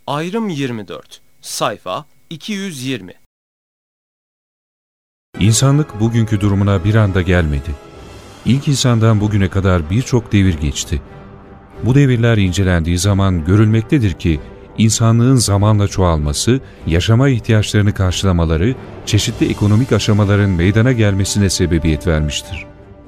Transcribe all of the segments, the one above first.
Ayrım 24, sayfa 220. İnsanlık bugünkü durumuna bir anda gelmedi. İlk insandan bugüne kadar birçok devir geçti. Bu devirler incelendiği zaman görülmektedir ki, insanlığın zamanla çoğalması, yaşama ihtiyaçlarını karşılamaları, çeşitli ekonomik aşamaların meydana gelmesine sebebiyet vermiştir.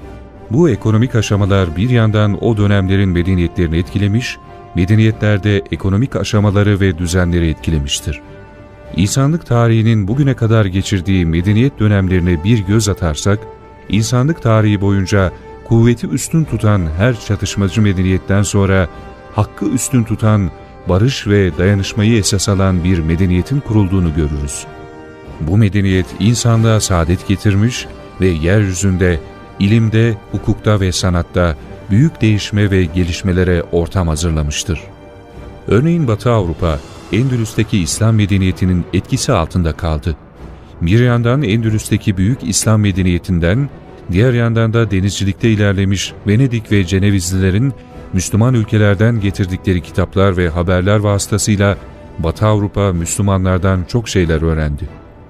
Bu ekonomik aşamalar bir yandan o dönemlerin medeniyetlerini etkilemiş, medeniyetler de ekonomik aşamaları ve düzenleri etkilemiştir. İnsanlık tarihinin bugüne kadar geçirdiği medeniyet dönemlerine bir göz atarsak, insanlık tarihi boyunca kuvveti üstün tutan her çatışmacı medeniyetten sonra hakkı üstün tutan, barış ve dayanışmayı esas alan bir medeniyetin kurulduğunu görürüz. Bu medeniyet insanlığa saadet getirmiş ve yeryüzünde, ilimde, hukukta ve sanatta büyük değişme ve gelişmelere ortam hazırlamıştır. Örneğin Batı Avrupa, Endülüs'teki İslam medeniyetinin etkisi altında kaldı. Bir yandan Endülüs'teki büyük İslam medeniyetinden, diğer yandan da denizcilikte ilerlemiş Venedik ve Cenevizlilerin Müslüman ülkelerden getirdikleri kitaplar ve haberler vasıtasıyla Batı Avrupa Müslümanlardan çok şeyler öğrendi.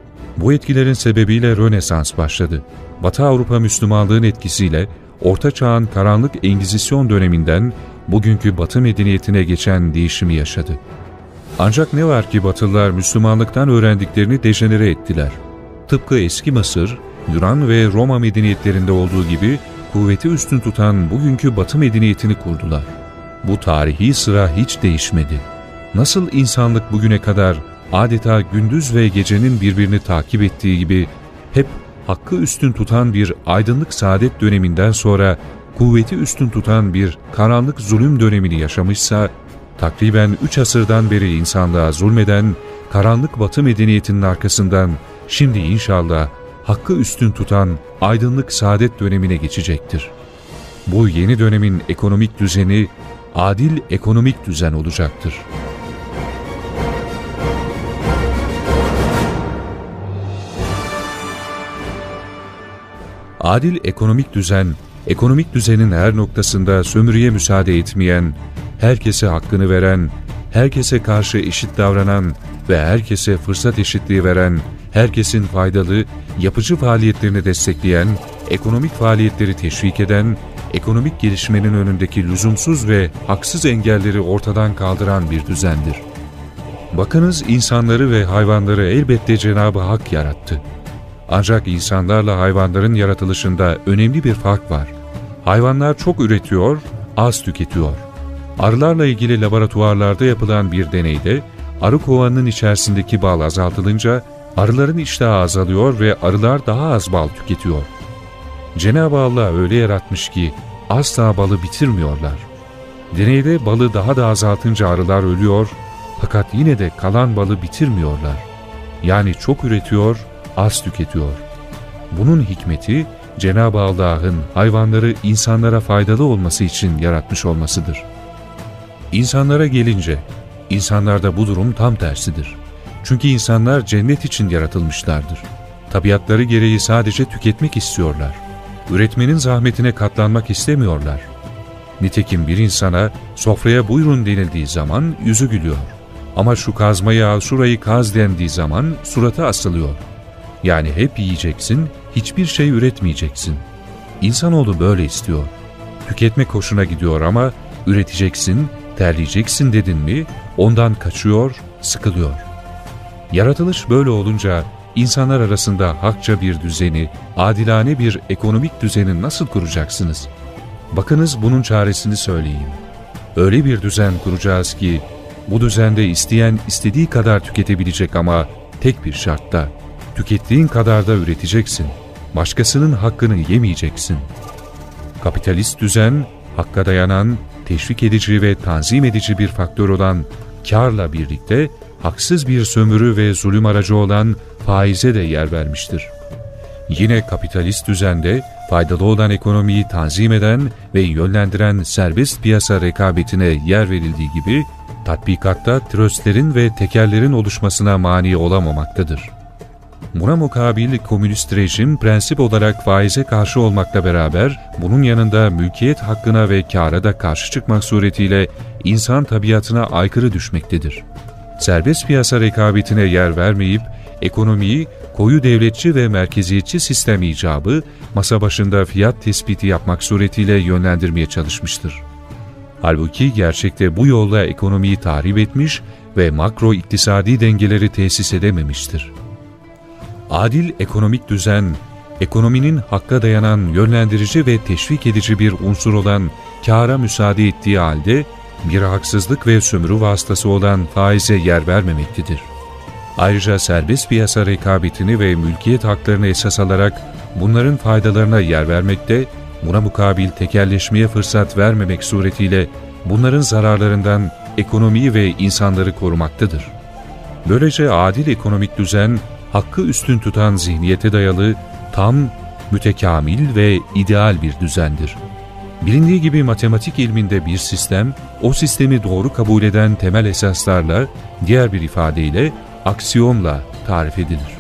Bu etkilerin sebebiyle Rönesans başladı. Batı Avrupa Müslümanlığın etkisiyle Orta Çağ'ın karanlık Engizisyon döneminden bugünkü Batı medeniyetine geçen değişimi yaşadı. Ancak ne var ki Batılılar Müslümanlıktan öğrendiklerini dejenere ettiler. Tıpkı eski Mısır, Yunan ve Roma medeniyetlerinde olduğu gibi kuvveti üstün tutan bugünkü Batı medeniyetini kurdular. Bu tarihi sıra hiç değişmedi. Nasıl insanlık bugüne kadar adeta gündüz ve gecenin birbirini takip ettiği gibi hep hakkı üstün tutan bir aydınlık saadet döneminden sonra kuvveti üstün tutan bir karanlık zulüm dönemini yaşamışsa, takriben 3 asırdan beri insanlığa zulmeden karanlık Batı medeniyetinin arkasından şimdi inşallah hakkı üstün tutan aydınlık saadet dönemine geçecektir. Bu yeni dönemin ekonomik düzeni adil ekonomik düzen olacaktır. Adil ekonomik düzenin her noktasında sömürüye müsaade etmeyen, herkese hakkını veren, herkese karşı eşit davranan ve herkese fırsat eşitliği veren, herkesin faydalı, yapıcı faaliyetlerini destekleyen, ekonomik faaliyetleri teşvik eden, ekonomik gelişmenin önündeki lüzumsuz ve haksız engelleri ortadan kaldıran bir düzendir. Bakınız, insanları ve hayvanları elbette Cenab-ı Hak yarattı. Ancak insanlarla hayvanların yaratılışında önemli bir fark var. Hayvanlar çok üretiyor, az tüketiyor. Arılarla ilgili laboratuvarlarda yapılan bir deneyde, arı kovanının içerisindeki bal azaltılınca, arıların iştahı azalıyor ve arılar daha az bal tüketiyor. Cenab-ı Allah öyle yaratmış ki, asla balı bitirmiyorlar. Deneyde balı daha da azaltınca arılar ölüyor, fakat yine de kalan balı bitirmiyorlar. Yani çok üretiyor, az tüketiyor. Bunun hikmeti, Cenab-ı Allah'ın hayvanları insanlara faydalı olması için yaratmış olmasıdır. İnsanlara gelince, insanlarda bu durum tam tersidir. Çünkü insanlar cennet için yaratılmışlardır. Tabiatları gereği sadece tüketmek istiyorlar. Üretmenin zahmetine katlanmak istemiyorlar. Nitekim bir insana sofraya buyurun denildiği zaman yüzü gülüyor. Ama şu kazmayı al, şurayı kaz dendiği zaman suratı asılıyor. Yani hep yiyeceksin, hiçbir şey üretmeyeceksin. İnsanoğlu böyle istiyor. Tüketmek hoşuna gidiyor ama üreteceksin, terleyeceksin dedin mi ondan kaçıyor, sıkılıyor. Yaratılış böyle olunca insanlar arasında hakça bir düzeni, adilane bir ekonomik düzeni nasıl kuracaksınız? Bakınız, bunun çaresini söyleyeyim. Öyle bir düzen kuracağız ki bu düzende isteyen istediği kadar tüketebilecek ama tek bir şartla, tükettiğin kadar da üreteceksin. Başkasının hakkını yemeyeceksin. Kapitalist düzen, hakka dayanan, teşvik edici ve tanzim edici bir faktör olan kârla birlikte haksız bir sömürü ve zulüm aracı olan faize de yer vermiştir. Yine kapitalist düzende faydalı olan ekonomiyi tanzim eden ve yönlendiren serbest piyasa rekabetine yer verildiği gibi, tatbikatta tröstlerin ve tekellerin oluşmasına mani olamamaktadır. Buna mukabil komünist rejim prensip olarak faize karşı olmakla beraber bunun yanında mülkiyet hakkına ve kâra da karşı çıkmak suretiyle insan tabiatına aykırı düşmektedir. serbest piyasa rekabetine yer vermeyip, ekonomiyi koyu devletçi ve merkeziyetçi sistem icabı, masa başında fiyat tespiti yapmak suretiyle yönlendirmeye çalışmıştır. Halbuki gerçekte bu yolla ekonomiyi tahrip etmiş ve makro iktisadi dengeleri tesis edememiştir. Adil ekonomik düzen, ekonominin hakka dayanan yönlendirici ve teşvik edici bir unsur olan kâra müsaade ettiği halde, bir haksızlık ve sömürü vasıtası olan faize yer vermemektedir. Ayrıca serbest piyasa rekabetini ve mülkiyet haklarını esas alarak bunların faydalarına yer vermekte, buna mukabil tekelleşmeye fırsat vermemek suretiyle bunların zararlarından ekonomiyi ve insanları korumaktadır. Böylece adil ekonomik düzen, hakkı üstün tutan zihniyete dayalı, tam, mütekamil ve ideal bir düzendir. Bilindiği gibi matematik ilminde bir sistem, o sistemi doğru kabul eden temel esaslarla, diğer bir ifadeyle aksiyomla tarif edilir.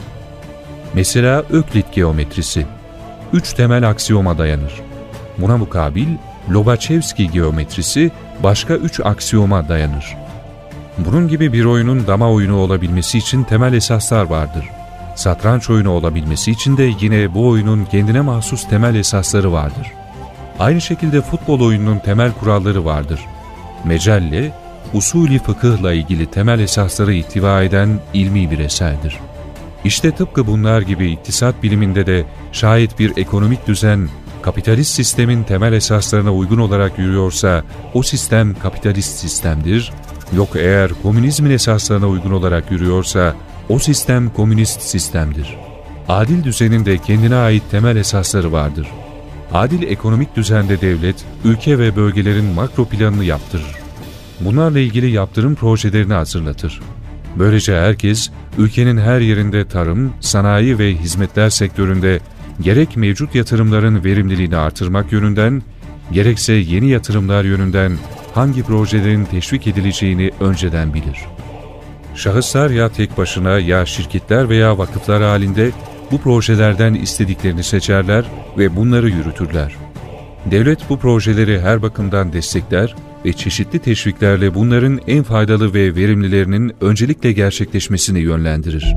Mesela Öklit geometrisi, 3 temel aksiyoma dayanır. Buna mukabil Lobachevski geometrisi başka 3 aksiyoma dayanır. Bunun gibi bir oyunun dama oyunu olabilmesi için temel esaslar vardır. Satranç oyunu olabilmesi için de yine bu oyunun kendine mahsus temel esasları vardır. Aynı şekilde futbol oyununun temel kuralları vardır. Mecelle, usulü fıkıhla ilgili temel esasları ihtiva eden ilmi bir eserdir. İşte tıpkı bunlar gibi iktisat biliminde de şayet bir ekonomik düzen, kapitalist sistemin temel esaslarına uygun olarak yürüyorsa, o sistem kapitalist sistemdir. Yok eğer komünizmin esaslarına uygun olarak yürüyorsa, o sistem komünist sistemdir. Adil düzenin de kendine ait temel esasları vardır. Adil ekonomik düzende devlet, ülke ve bölgelerin makro planını yaptırır. Bunlarla ilgili yaptırım projelerini hazırlatır. Böylece herkes, ülkenin her yerinde tarım, sanayi ve hizmetler sektöründe gerek mevcut yatırımların verimliliğini artırmak yönünden, gerekse yeni yatırımlar yönünden hangi projelerin teşvik edileceğini önceden bilir. Şahıslar ya tek başına ya şirketler veya vakıflar halinde bu projelerden istediklerini seçerler ve bunları yürütürler. Devlet bu projeleri her bakımdan destekler ve çeşitli teşviklerle bunların en faydalı ve verimlilerinin öncelikle gerçekleşmesini yönlendirir.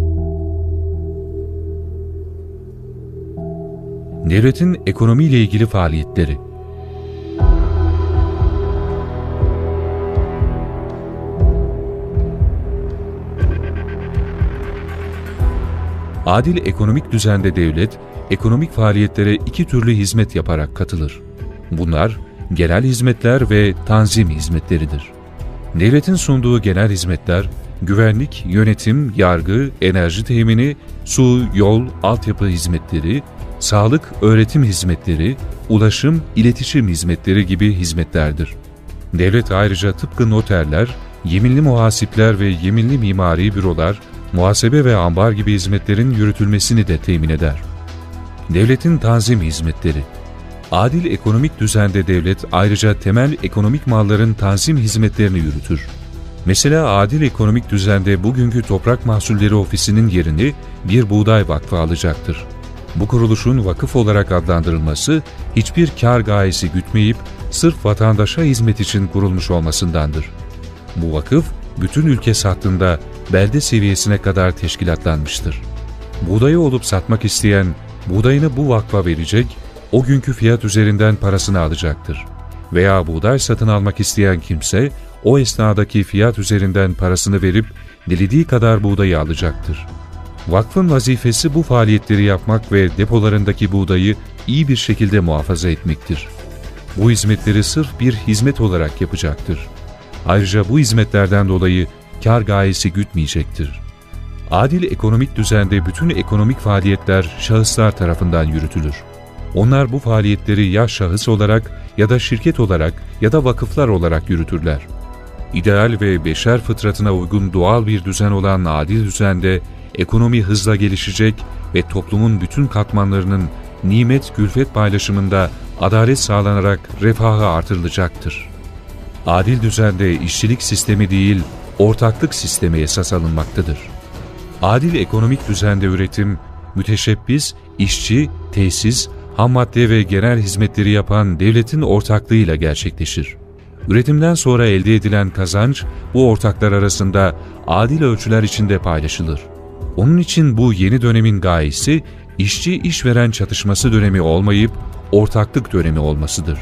Devletin ekonomiyle ilgili faaliyetleri. Adil ekonomik düzende devlet, ekonomik faaliyetlere 2 türlü hizmet yaparak katılır. Bunlar, genel hizmetler ve tanzim hizmetleridir. Devletin sunduğu genel hizmetler, güvenlik, yönetim, yargı, enerji temini, su, yol, altyapı hizmetleri, sağlık, öğretim hizmetleri, ulaşım, iletişim hizmetleri gibi hizmetlerdir. Devlet ayrıca tıpkı noterler, yeminli muhasipler ve yeminli mimari bürolar, muhasebe ve ambar gibi hizmetlerin yürütülmesini de temin eder. Devletin tanzim hizmetleri. Adil ekonomik düzende devlet ayrıca temel ekonomik malların tanzim hizmetlerini yürütür. Mesela adil ekonomik düzende bugünkü Toprak Mahsulleri Ofisi'nin yerini bir buğday vakfı alacaktır. Bu kuruluşun vakıf olarak adlandırılması hiçbir kar gayesi gütmeyip sırf vatandaşa hizmet için kurulmuş olmasındandır. Bu vakıf bütün ülke sattığında belde seviyesine kadar teşkilatlanmıştır. Buğdayı olup satmak isteyen buğdayını bu vakfa verecek, o günkü fiyat üzerinden parasını alacaktır. Veya buğday satın almak isteyen kimse o esnadaki fiyat üzerinden parasını verip dilediği kadar buğdayı alacaktır. Vakfın vazifesi bu faaliyetleri yapmak ve depolarındaki buğdayı iyi bir şekilde muhafaza etmektir. Bu hizmetleri sırf bir hizmet olarak yapacaktır. Ayrıca bu hizmetlerden dolayı kar gayesi gütmeyecektir. Adil ekonomik düzende bütün ekonomik faaliyetler şahıslar tarafından yürütülür. Onlar bu faaliyetleri ya şahıs olarak ya da şirket olarak ya da vakıflar olarak yürütürler. İdeal ve beşer fıtratına uygun doğal bir düzen olan adil düzende ekonomi hızla gelişecek ve toplumun bütün katmanlarının nimet külfet paylaşımında adalet sağlanarak refahı artırılacaktır. Adil düzende işçilik sistemi değil, ortaklık sistemi esas alınmaktadır. Adil ekonomik düzende üretim, müteşebbis, işçi, tesis, ham madde ve genel hizmetleri yapan devletin ortaklığıyla gerçekleşir. Üretimden sonra elde edilen kazanç bu ortaklar arasında adil ölçüler içinde paylaşılır. Onun için bu yeni dönemin gayesi işçi-işveren çatışması dönemi olmayıp ortaklık dönemi olmasıdır.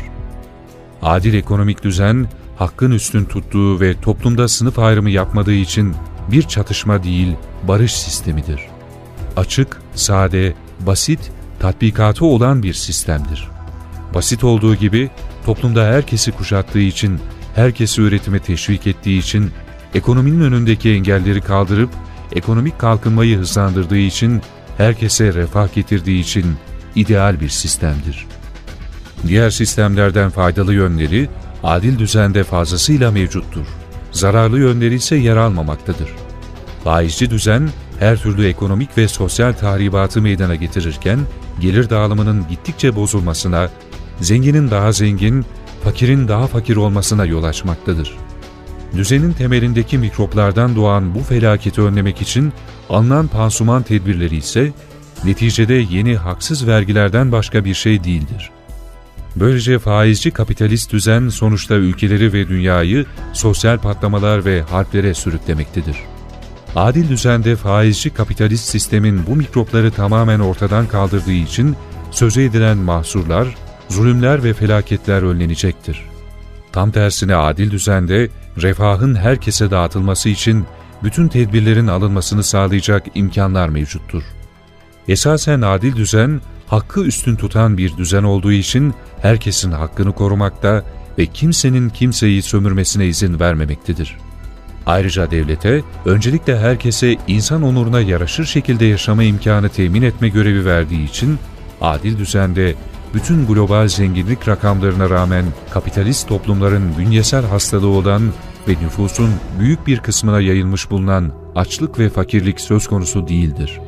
Adil ekonomik düzen, hakkın üstün tuttuğu ve toplumda sınıf ayrımı yapmadığı için bir çatışma değil, barış sistemidir. Açık, sade, basit, tatbikatı olan bir sistemdir. Basit olduğu gibi toplumda herkesi kuşattığı için, herkesi üretime teşvik ettiği için, ekonominin önündeki engelleri kaldırıp ekonomik kalkınmayı hızlandırdığı için, herkese refah getirdiği için ideal bir sistemdir. Diğer sistemlerden faydalı yönleri adil düzende fazlasıyla mevcuttur. Zararlı yönleri ise yer almamaktadır. Faizci düzen her türlü ekonomik ve sosyal tahribatı meydana getirirken gelir dağılımının gittikçe bozulmasına, zenginin daha zengin, fakirin daha fakir olmasına yol açmaktadır. Düzenin temelindeki mikroplardan doğan bu felaketi önlemek için alınan pansuman tedbirleri ise neticede yeni haksız vergilerden başka bir şey değildir. Böylece faizci kapitalist düzen sonuçta ülkeleri ve dünyayı sosyal patlamalar ve harplere sürüklemektedir. Adil düzende faizci kapitalist sistemin bu mikropları tamamen ortadan kaldırdığı için söze edilen mahsurlar, zulümler ve felaketler önlenecektir. Tam tersine adil düzende refahın herkese dağıtılması için bütün tedbirlerin alınmasını sağlayacak imkanlar mevcuttur. Esasen adil düzen, hakkı üstün tutan bir düzen olduğu için herkesin hakkını korumakta ve kimsenin kimseyi sömürmesine izin vermemektedir. Ayrıca devlete, öncelikle herkese insan onuruna yaraşır şekilde yaşama imkanı temin etme görevi verdiği için, adil düzende bütün global zenginlik rakamlarına rağmen kapitalist toplumların bünyesel hastalığı olan ve nüfusun büyük bir kısmına yayılmış bulunan açlık ve fakirlik söz konusu değildir.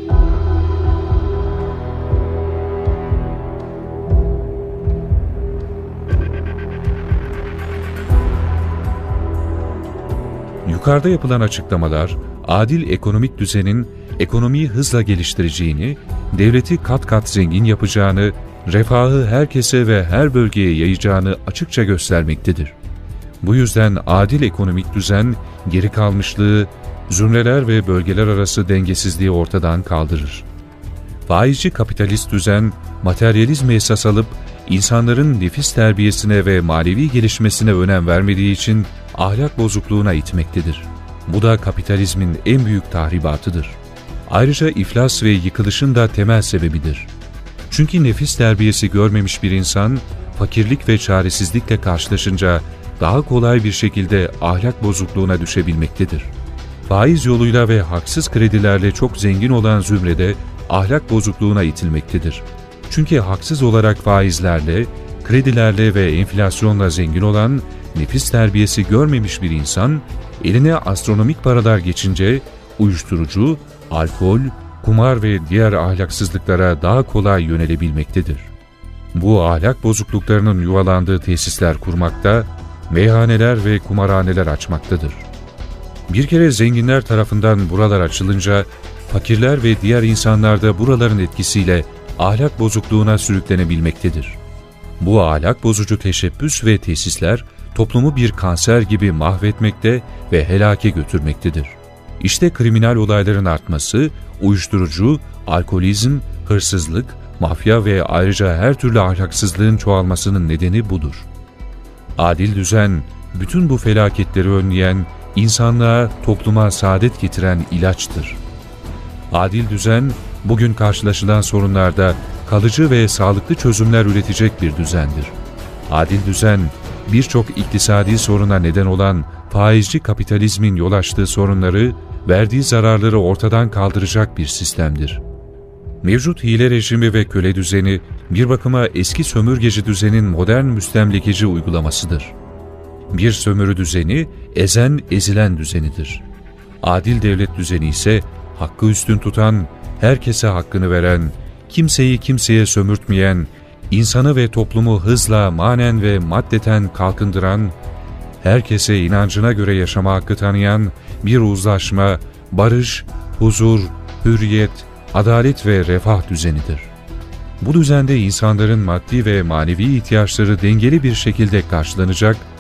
Yukarıda yapılan açıklamalar, adil ekonomik düzenin ekonomiyi hızla geliştireceğini, devleti kat kat zengin yapacağını, refahı herkese ve her bölgeye yayacağını açıkça göstermektedir. Bu yüzden adil ekonomik düzen, geri kalmışlığı, zümreler ve bölgeler arası dengesizliği ortadan kaldırır. Faizci kapitalist düzen, materyalizme esas alıp, insanların nefis terbiyesine ve manevi gelişmesine önem vermediği için ahlak bozukluğuna itmektedir. Bu da kapitalizmin en büyük tahribatıdır. Ayrıca iflas ve yıkılışın da temel sebebidir. Çünkü nefis terbiyesi görmemiş bir insan, fakirlik ve çaresizlikle karşılaşınca daha kolay bir şekilde ahlak bozukluğuna düşebilmektedir. Faiz yoluyla ve haksız kredilerle çok zengin olan zümrede ahlak bozukluğuna itilmektedir. Çünkü haksız olarak faizlerle, kredilerle ve enflasyonla zengin olan, nefis terbiyesi görmemiş bir insan, eline astronomik paralar geçince uyuşturucu, alkol, kumar ve diğer ahlaksızlıklara daha kolay yönelebilmektedir. Bu ahlak bozukluklarının yuvalandığı tesisler kurmakta, meyhaneler ve kumarhaneler açmaktadır. Bir kere zenginler tarafından buralar açılınca, fakirler ve diğer insanlar da buraların etkisiyle ahlak bozukluğuna sürüklenebilmektedir. Bu ahlak bozucu teşebbüs ve tesisler, toplumu bir kanser gibi mahvetmekte ve helake götürmektedir. İşte kriminal olayların artması, uyuşturucu, alkolizm, hırsızlık, mafya ve ayrıca her türlü ahlaksızlığın çoğalmasının nedeni budur. Adil düzen, bütün bu felaketleri önleyen, insanlığa, topluma saadet getiren ilaçtır. Adil düzen, bugün karşılaşılan sorunlarda kalıcı ve sağlıklı çözümler üretecek bir düzendir. Adil düzen, birçok iktisadi soruna neden olan faizci kapitalizmin yol açtığı sorunları, verdiği zararları ortadan kaldıracak bir sistemdir. Mevcut hile rejimi ve köle düzeni, bir bakıma eski sömürgeci düzenin modern müstemlekeci uygulamasıdır. Bir sömürü düzeni, ezen, ezilen düzenidir. Adil devlet düzeni ise, hakkı üstün tutan, herkese hakkını veren, kimseyi kimseye sömürtmeyen, insanı ve toplumu hızla, manen ve maddeten kalkındıran, herkese inancına göre yaşama hakkı tanıyan bir uzlaşma, barış, huzur, hürriyet, adalet ve refah düzenidir. Bu düzende insanların maddi ve manevi ihtiyaçları dengeli bir şekilde karşılanacak,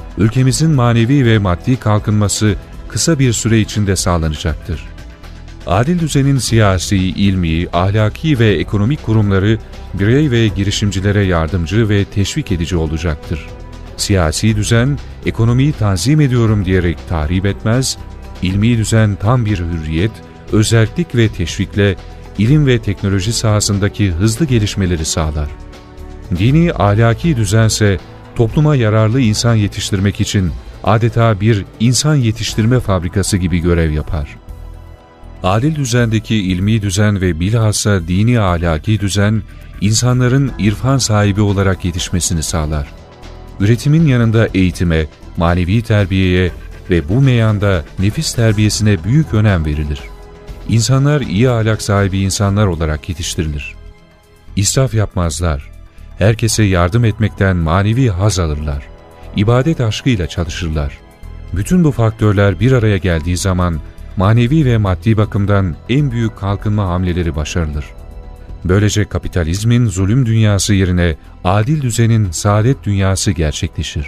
ülkemizin manevi ve maddi kalkınması kısa bir süre içinde sağlanacaktır. Adil düzenin siyasi, ilmi, ahlaki ve ekonomik kurumları birey ve girişimcilere yardımcı ve teşvik edici olacaktır. Siyasi düzen, ekonomiyi tanzim ediyorum diyerek tahrip etmez, ilmi düzen tam bir hürriyet, özerklik ve teşvikle ilim ve teknoloji sahasındaki hızlı gelişmeleri sağlar. Dini ahlaki düzense topluma yararlı insan yetiştirmek için adeta bir insan yetiştirme fabrikası gibi görev yapar. Adil düzendeki ilmi düzen ve bilhassa dini ahlaki düzen, insanların irfan sahibi olarak yetişmesini sağlar. Üretimin yanında eğitime, manevi terbiyeye ve bu meyanda nefis terbiyesine büyük önem verilir. İnsanlar iyi ahlak sahibi insanlar olarak yetiştirilir. İsraf yapmazlar. Herkese yardım etmekten manevi haz alırlar. İbadet aşkıyla çalışırlar. Bütün bu faktörler bir araya geldiği zaman manevi ve maddi bakımdan en büyük kalkınma hamleleri başarılır. Böylece kapitalizmin zulüm dünyası yerine adil düzenin saadet dünyası gerçekleşir.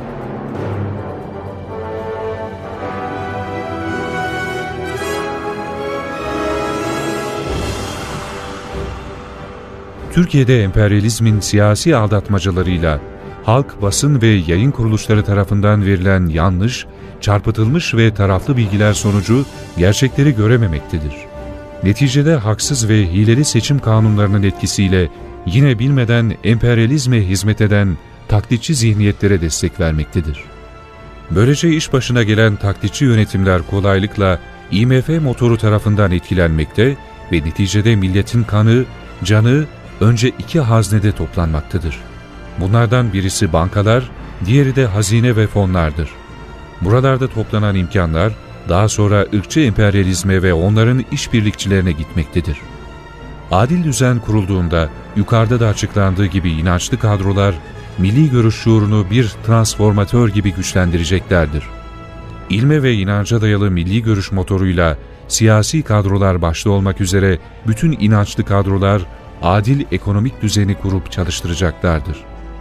Türkiye'de emperyalizmin siyasi aldatmacalarıyla halk, basın ve yayın kuruluşları tarafından verilen yanlış, çarpıtılmış ve taraflı bilgiler sonucu gerçekleri görememektedir. Neticede haksız ve hileli seçim kanunlarının etkisiyle yine bilmeden emperyalizme hizmet eden taklitçi zihniyetlere destek vermektedir. Böylece iş başına gelen taklitçi yönetimler kolaylıkla IMF motoru tarafından etkilenmekte ve neticede milletin kanı, canı önce iki haznede toplanmaktadır. Bunlardan birisi bankalar, diğeri de hazine ve fonlardır. Buralarda toplanan imkanlar daha sonra ırkçı emperyalizme ve onların işbirlikçilerine gitmektedir. Adil düzen kurulduğunda yukarıda da açıklandığı gibi inançlı kadrolar milli görüş şuurunu bir transformatör gibi güçlendireceklerdir. İlme ve inanca dayalı milli görüş motoruyla siyasi kadrolar başta olmak üzere bütün inançlı kadrolar adil ekonomik düzeni kurup çalıştıracaklardır.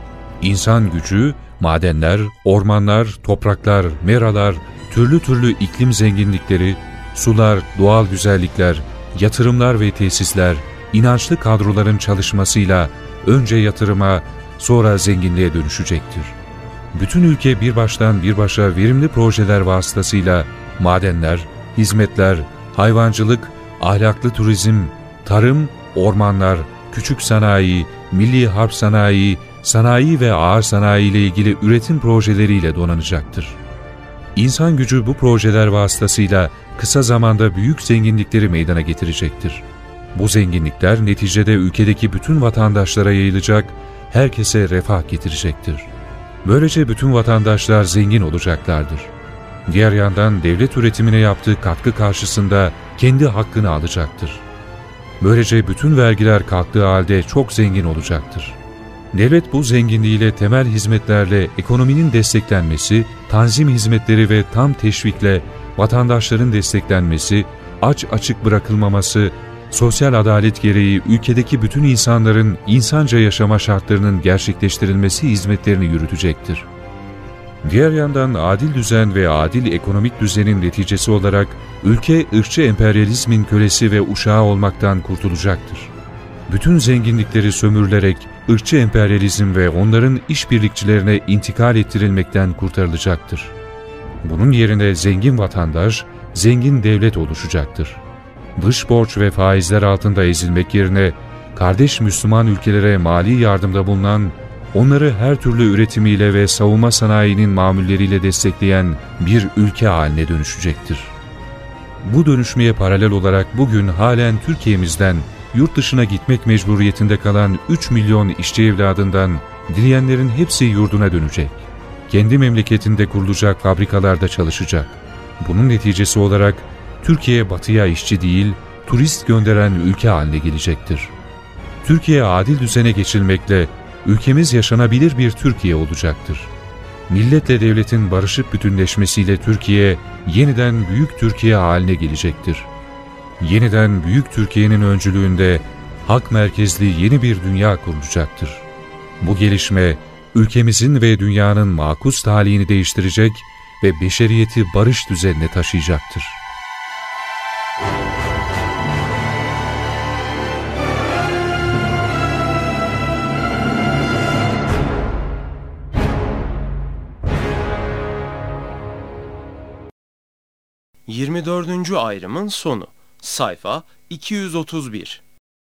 İnsan gücü, madenler, ormanlar, topraklar, meralar, türlü türlü iklim zenginlikleri, sular, doğal güzellikler, yatırımlar ve tesisler, inançlı kadroların çalışmasıyla önce yatırıma, sonra zenginliğe dönüşecektir. Bütün ülke bir baştan bir başa verimli projeler vasıtasıyla madenler, hizmetler, hayvancılık, ahlaklı turizm, tarım, ormanlar, küçük sanayi, milli harp sanayi, sanayi ve ağır sanayi ile ilgili üretim projeleriyle donanacaktır. İnsan gücü bu projeler vasıtasıyla kısa zamanda büyük zenginlikleri meydana getirecektir. Bu zenginlikler neticede ülkedeki bütün vatandaşlara yayılacak, herkese refah getirecektir. Böylece bütün vatandaşlar zengin olacaklardır. Diğer yandan devlet üretimine yaptığı katkı karşısında kendi hakkını alacaktır. Böylece bütün vergiler kalktığı halde çok zengin olacaktır. Devlet bu zenginliğiyle temel hizmetlerle ekonominin desteklenmesi, tanzim hizmetleri ve tam teşvikle vatandaşların desteklenmesi, aç açık bırakılmaması, sosyal adalet gereği ülkedeki bütün insanların insanca yaşama şartlarının gerçekleştirilmesi hizmetlerini yürütecektir. Diğer yandan adil düzen ve adil ekonomik düzenin neticesi olarak ülke ırkçı emperyalizmin kölesi ve uşağı olmaktan kurtulacaktır. Bütün zenginlikleri sömürülerek ırkçı emperyalizm ve onların işbirlikçilerine intikal ettirilmekten kurtarılacaktır. Bunun yerine zengin vatandaş, zengin devlet oluşacaktır. Dış borç ve faizler altında ezilmek yerine kardeş Müslüman ülkelere mali yardımda bulunan, onları her türlü üretimiyle ve savunma sanayinin mamulleriyle destekleyen bir ülke haline dönüşecektir. Bu dönüşmeye paralel olarak bugün halen Türkiye'mizden yurt dışına gitmek mecburiyetinde kalan 3 milyon işçi evladından dileyenlerin hepsi yurduna dönecek. Kendi memleketinde kurulacak fabrikalarda çalışacak. Bunun neticesi olarak Türkiye batıya işçi değil, turist gönderen ülke haline gelecektir. Türkiye adil düzene geçilmekle ülkemiz yaşanabilir bir Türkiye olacaktır. Milletle devletin barışıp bütünleşmesiyle Türkiye yeniden büyük Türkiye haline gelecektir. Yeniden büyük Türkiye'nin öncülüğünde hak merkezli yeni bir dünya kurulacaktır. Bu gelişme ülkemizin ve dünyanın makus talihini değiştirecek ve beşeriyeti barış düzenine taşıyacaktır. ...24. ayrımın sonu. Sayfa 231.